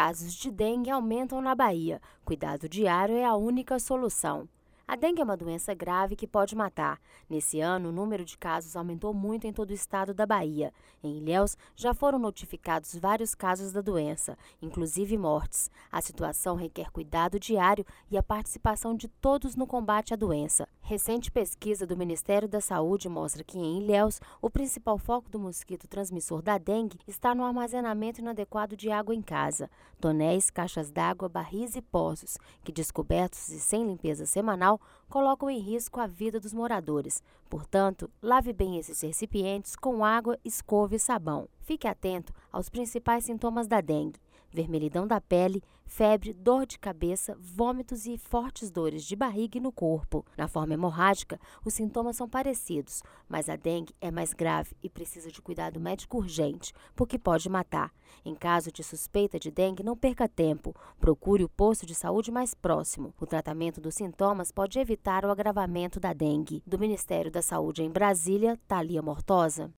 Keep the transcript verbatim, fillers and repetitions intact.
Casos de dengue aumentam na Bahia. Cuidado diário é a única solução. A dengue é uma doença grave que pode matar. Nesse ano, o número de casos aumentou muito em todo o estado da Bahia. Em Ilhéus, já foram notificados vários casos da doença, inclusive mortes. A situação requer cuidado diário e a participação de todos no combate à doença. Recente pesquisa do Ministério da Saúde mostra que em Ilhéus, o principal foco do mosquito transmissor da dengue está no armazenamento inadequado de água em casa. Tonéis, caixas d'água, barris e poços, que descobertos e sem limpeza semanal, colocam em risco a vida dos moradores. Portanto, lave bem esses recipientes com água, escova e sabão. Fique atento aos principais sintomas da dengue: vermelhidão da pele, febre, dor de cabeça, vômitos e fortes dores de barriga e no corpo. Na forma hemorrágica, os sintomas são parecidos, mas a dengue é mais grave e precisa de cuidado médico urgente, porque pode matar. Em caso de suspeita de dengue, não perca tempo. Procure o posto de saúde mais próximo. O tratamento dos sintomas pode evitar o agravamento da dengue. Do Ministério da Saúde em Brasília, Thalia Mortosa.